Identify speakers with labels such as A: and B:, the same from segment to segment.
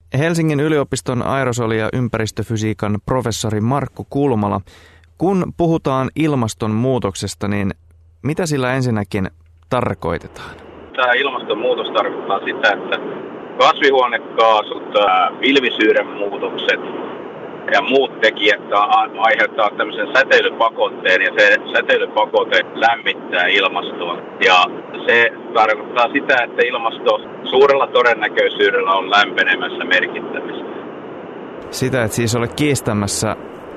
A: Helsingin yliopiston aerosoli- ja ympäristöfysiikan professori Markku Kulmala. Kun puhutaan ilmastonmuutoksesta, niin mitä sillä ensinnäkin tarkoitetaan?
B: Tämä ilmastonmuutos tarkoittaa sitä, että kasvihuonekaasut, pilvisyyden muutokset ja muut tekijät aiheuttaa tämmöisen säteilypakotteen, ja se säteilypakote lämmittää ilmastoa. Ja se tarkoittaa sitä, että ilmasto suurella todennäköisyydellä on lämpenemässä merkittävästi.
A: Sitä et siis ole kiistämässä.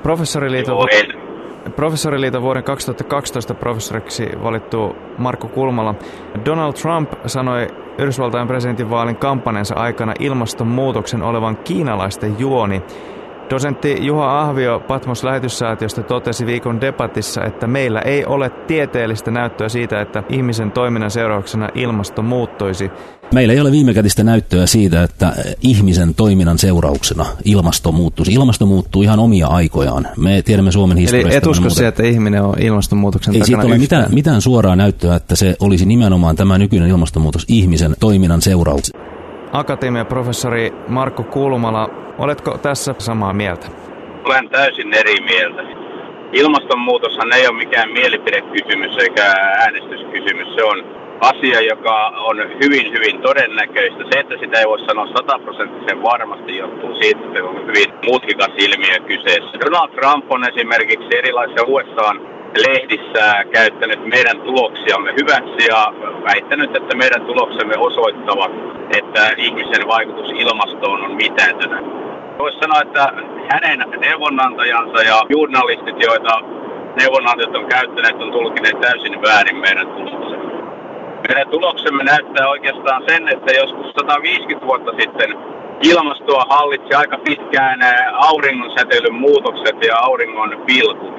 A: Professoriliiton vuoden 2012 professoriksi valittu Markku Kulmala. Donald Trump sanoi Yhdysvaltain presidentinvaalin kampanjansa aikana ilmastonmuutoksen olevan kiinalaisten juoni. Dosentti Juha Ahvio Patmos-lähetyssäätiöstä totesi viikon debatissa, että meillä ei ole tieteellistä näyttöä siitä, että ihmisen toiminnan seurauksena ilmasto muuttuisi.
C: Meillä ei ole viimekätistä näyttöä siitä, että ihmisen toiminnan seurauksena ilmasto muuttuisi. Ilmasto muuttuu ihan omia aikojaan. Me tiedämme Suomen historiasta.
A: Eli et usko se, että ihminen on ilmastonmuutoksen takana?
C: Ei siitä ole mitään suoraa näyttöä, että se olisi nimenomaan tämä nykyinen ilmastonmuutos ihmisen toiminnan seurauksena.
A: Akatemiaprofessori Markku Kulmala, oletko tässä samaa mieltä?
B: Olen täysin eri mieltä. Ilmastonmuutoshan ei ole mikään mielipidekysymys eikä äänestyskysymys. Se on asia, joka on hyvin todennäköistä. Se, että sitä ei voi sanoa 100% varmasti, johtuu siitä, että on hyvin mutkikas ilmiö kyseessä. Donald Trump on esimerkiksi erilaisissa USA:n lehdissä käyttänyt meidän tuloksiamme hyväksi ja väittänyt, että meidän tuloksemme osoittavat, että ihmisen vaikutus ilmastoon on mitätönä. Voisi sanoa, että hänen neuvonantajansa ja journalistit, joita neuvonantajat on käyttäneet, on tulkineet täysin väärin meidän tuloksemme. Meidän tuloksemme näyttää oikeastaan sen, että joskus 150 vuotta sitten ilmastoa hallitsi aika pitkään auringonsäteilyn muutokset ja auringon pilkut.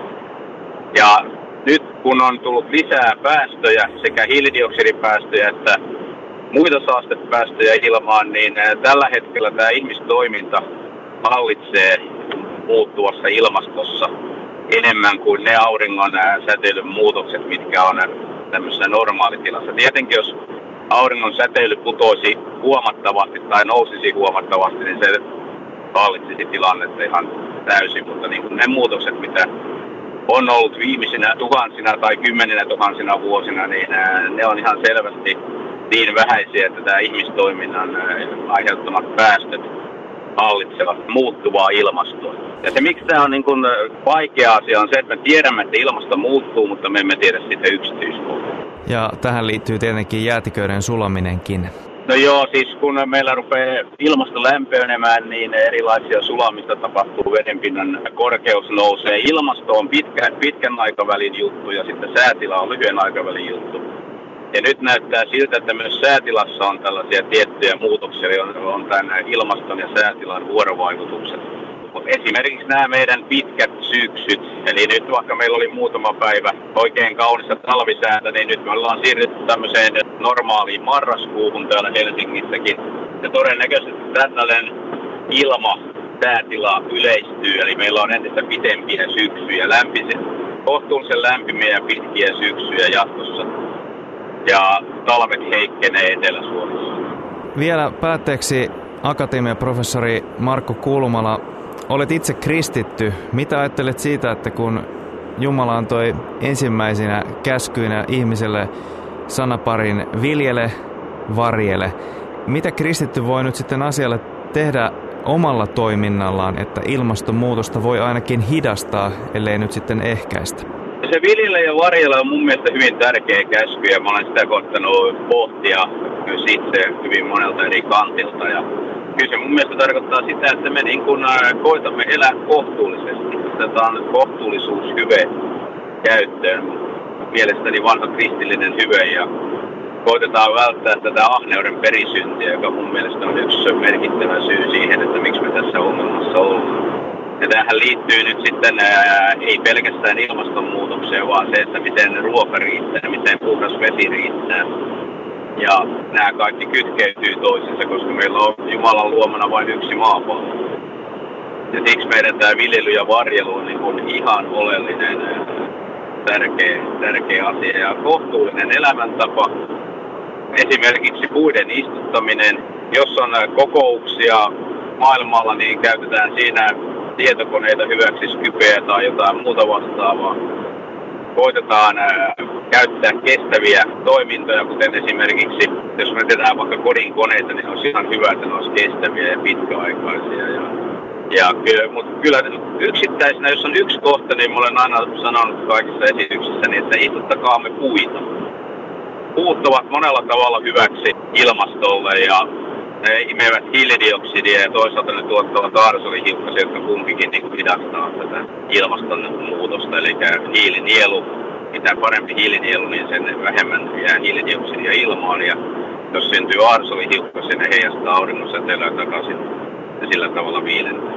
B: Ja nyt kun on tullut lisää päästöjä, sekä hiilidioksidipäästöjä että muita saastepäästöjä ilmaan, niin tällä hetkellä tämä ihmistoiminta hallitsee muuttuvassa ilmastossa enemmän kuin ne auringon säteilyn muutokset, mitkä on tämmöisessä normaalitilassa. Tietenkin jos auringon säteily putoisi huomattavasti tai nousisi huomattavasti, niin se hallitsisi tilannetta ihan täysin, mutta niin kuin ne muutokset, mitä on ollut viimeisinä tuhansina tai kymmeninä tuhansina vuosina, niin ne on ihan selvästi niin vähäisiä, että tämä ihmistoiminnan aiheuttamat päästöt hallitsevat muuttuvaa ilmastoa. Ja se, miksi tämä on niin kuin vaikea asia, on se, että me tiedämme, että ilmasto muuttuu, mutta me emme tiedä sitä yksityiskohtaa.
A: Ja tähän liittyy tietenkin jäätiköiden sulaminenkin.
B: No joo, siis kun meillä rupeaa ilmasto lämpönemään, niin erilaisia sulamista tapahtuu, vedenpinnan korkeus nousee. Ilmasto on pitkän aikavälin juttu ja sitten säätila on lyhyen aikavälin juttu. Ja nyt näyttää siltä, että myös säätilassa on tällaisia tiettyjä muutoksia, eli on tämän ilmaston ja säätilan vuorovaikutukset. Esimerkiksi nämä meidän pitkät syksyt, eli nyt vaikka meillä oli muutama päivä oikein kaunista talvisäätä, niin nyt me ollaan siirrytty tämmöiseen normaaliin marraskuuhun täällä Helsingissäkin. Ja todennäköisesti tällainen säätila yleistyy, eli meillä on entistä pitempiä syksyjä, kohtuullisen lämpimiä ja pitkiä syksyjä jatkossa. Ja talvet heikkenee Etelä-Suomessa.
A: Vielä päätteeksi akatemiaprofessori Markku Kulmala, olet itse kristitty. Mitä ajattelet siitä, että kun Jumala antoi ensimmäisenä käskyinä ihmiselle sanaparin viljele, varjele, mitä kristitty voi nyt sitten asialle tehdä omalla toiminnallaan, että ilmastonmuutosta voi ainakin hidastaa, ellei nyt sitten ehkäistä?
B: Se viljellä ja varjella on mun mielestä hyvin tärkeä käsky ja mä olen sitä koittanut pohtia myös itse hyvin monelta eri kantilta. Ja kyllä se mun mielestä tarkoittaa sitä, että me niin kun koitamme elää kohtuullisesti. Otetaan kohtuullisuushyve käyttöön. Mielestäni vanha kristillinen hyve ja koitetaan välttää tätä ahneuden perisyntiä, joka mun mielestä on yksi merkittävä syy siihen, että miksi me tässä ongelmassa ollaan. Ja tähän liittyy nyt sitten ei pelkästään ilmastonmuutokseen, vaan se, että miten ruoka riittää, miten puhdas vesi riittää. Ja nämä kaikki kytkeytyy toisiinsa, koska meillä on Jumalan luomana vain yksi maapallo. Ja siksi meidän tämä viljely ja varjelu on niin kuin ihan oleellinen, tärkeä asia ja kohtuullinen elämäntapa. Esimerkiksi puiden istuttaminen, jos on kokouksia maailmalla, niin käytetään siinä tietokoneita hyväksi, Skypeä tai jotain muuta vastaavaa. Koitetaan käyttää kestäviä toimintoja, kuten esimerkiksi, jos me tehdään vaikka kodinkoneita, niin olisi ihan hyvä, että ne olisi kestäviä ja pitkäaikaisia. Mutta kyllä yksittäisenä, jos on yksi kohta, niin mä olen aina sanonut kaikissa esityksissä, että istuttakaamme puita. Puut ovat monella tavalla hyväksi ilmastolle ja ne imevät hiilidioksidia ja toisaalta ne tuottavat aerosolihiukkasia, jotka kumpikin hidastaa tätä ilmastonmuutosta. Eli hiilinielu, mitä parempi hiilinielu, niin sen vähemmän jää hiilidioksidia ilmaan. Ja jos syntyy aerosolihiukkasia, ne heijastaa auringon säteilyä takaisin ja sillä tavalla viilentää.